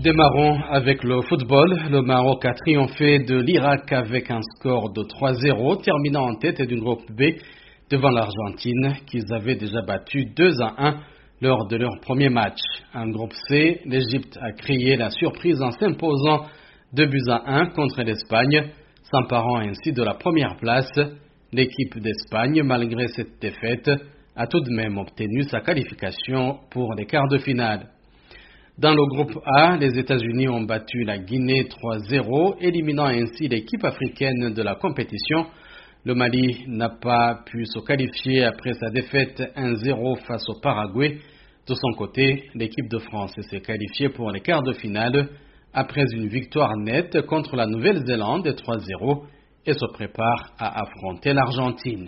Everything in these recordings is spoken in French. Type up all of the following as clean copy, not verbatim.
Démarrons avec le football. Le Maroc a triomphé de l'Irak avec un score de 3-0, terminant en tête du groupe B devant l'Argentine, qu'ils avaient déjà battu 2-1 lors de leur premier match. En groupe C, l'Égypte a créé la surprise en s'imposant 2-1 contre l'Espagne, s'emparant ainsi de la première place. L'équipe d'Espagne, malgré cette défaite, a tout de même obtenu sa qualification pour les quarts de finale. Dans le groupe A, les États-Unis ont battu la Guinée 3-0, éliminant ainsi l'équipe africaine de la compétition. Le Mali n'a pas pu se qualifier après sa défaite 1-0 face au Paraguay. De son côté, l'équipe de France s'est qualifiée pour les quarts de finale après une victoire nette contre la Nouvelle-Zélande 3-0 et se prépare à affronter l'Argentine.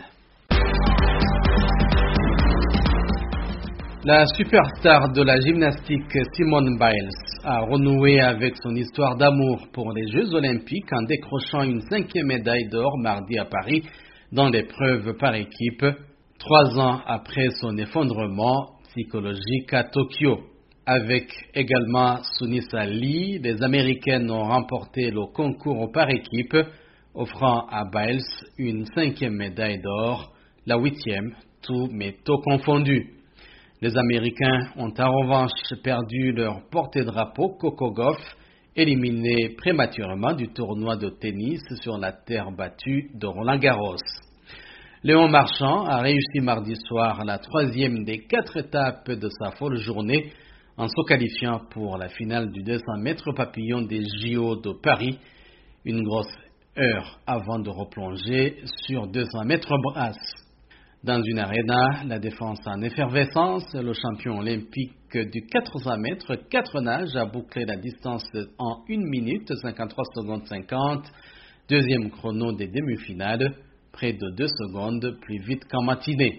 La superstar de la gymnastique Simone Biles a renoué avec son histoire d'amour pour les Jeux Olympiques en décrochant une 5e médaille d'or mardi à Paris dans l'épreuve par équipe, 3 ans après son effondrement psychologique à Tokyo. Avec également Sunisa Lee, les Américaines ont remporté le concours par équipe, offrant à Biles une 5e médaille d'or, la 8e, tout métaux confondus. Les Américains ont en revanche perdu leur porte-drapeau Coco Gauff, éliminé prématurément du tournoi de tennis sur la terre battue de Roland-Garros. Léon Marchand a réussi mardi soir la 3e des 4 étapes de sa folle journée en se qualifiant pour la finale du 200 mètres papillon des JO de Paris, une grosse heure avant de replonger sur 200 mètres brasse. Dans une aréna, la défense en effervescence, le champion olympique du 400 mètres 4 nages a bouclé la distance en 1 minute 53 secondes 50, deuxième chrono des demi-finales, près de 2 secondes plus vite qu'en matinée.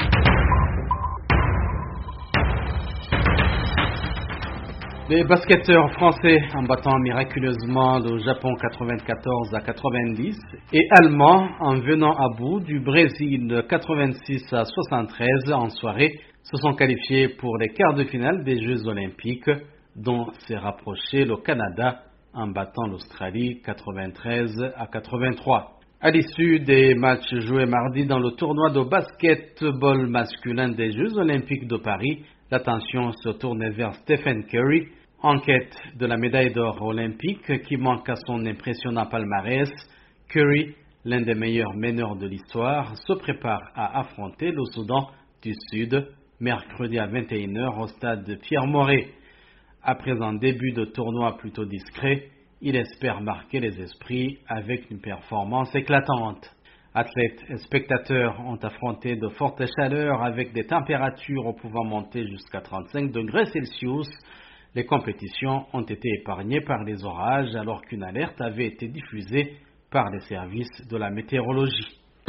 Les basketteurs français en battant miraculeusement le Japon 94-90 et allemands en venant à bout du Brésil 86-73 en soirée se sont qualifiés pour les quarts de finale des Jeux Olympiques, dont s'est rapproché le Canada en battant l'Australie 93-83. À l'issue des matchs joués mardi dans le tournoi de basketball masculin des Jeux Olympiques de Paris, l'attention se tournait vers Stephen Curry, en quête de la médaille d'or olympique qui manque à son impressionnant palmarès. Curry, l'un des meilleurs meneurs de l'histoire, se prépare à affronter le Soudan du Sud mercredi à 21h au stade Pierre-Mauret. Après un début de tournoi plutôt discret, il espère marquer les esprits avec une performance éclatante. Athlètes et spectateurs ont affronté de fortes chaleurs avec des températures pouvant monter jusqu'à 35 degrés Celsius. Les compétitions ont été épargnées par les orages alors qu'une alerte avait été diffusée par les services de la météorologie.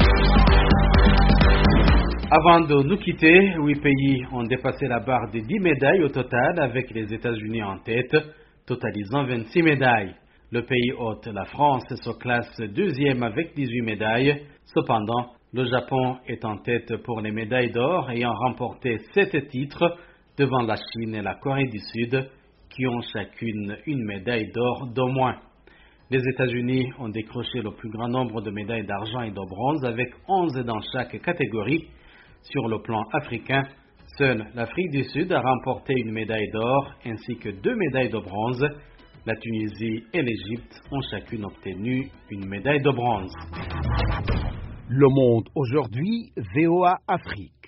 Avant de nous quitter, 8 pays ont dépassé la barre des 10 médailles au total avec les États-Unis en tête, totalisant 26 médailles. Le pays hôte, la France, se classe 2e avec 18 médailles. Cependant, le Japon est en tête pour les médailles d'or ayant remporté 7 titres devant la Chine et la Corée du Sud qui ont chacune une médaille d'or d'au moins. Les États-Unis ont décroché le plus grand nombre de médailles d'argent et de bronze avec 11 dans chaque catégorie. Sur le plan africain, seule l'Afrique du Sud a remporté une médaille d'or ainsi que 2 médailles de bronze. La Tunisie et l'Égypte ont chacune obtenu une médaille de bronze. Le Monde aujourd'hui, VOA Afrique.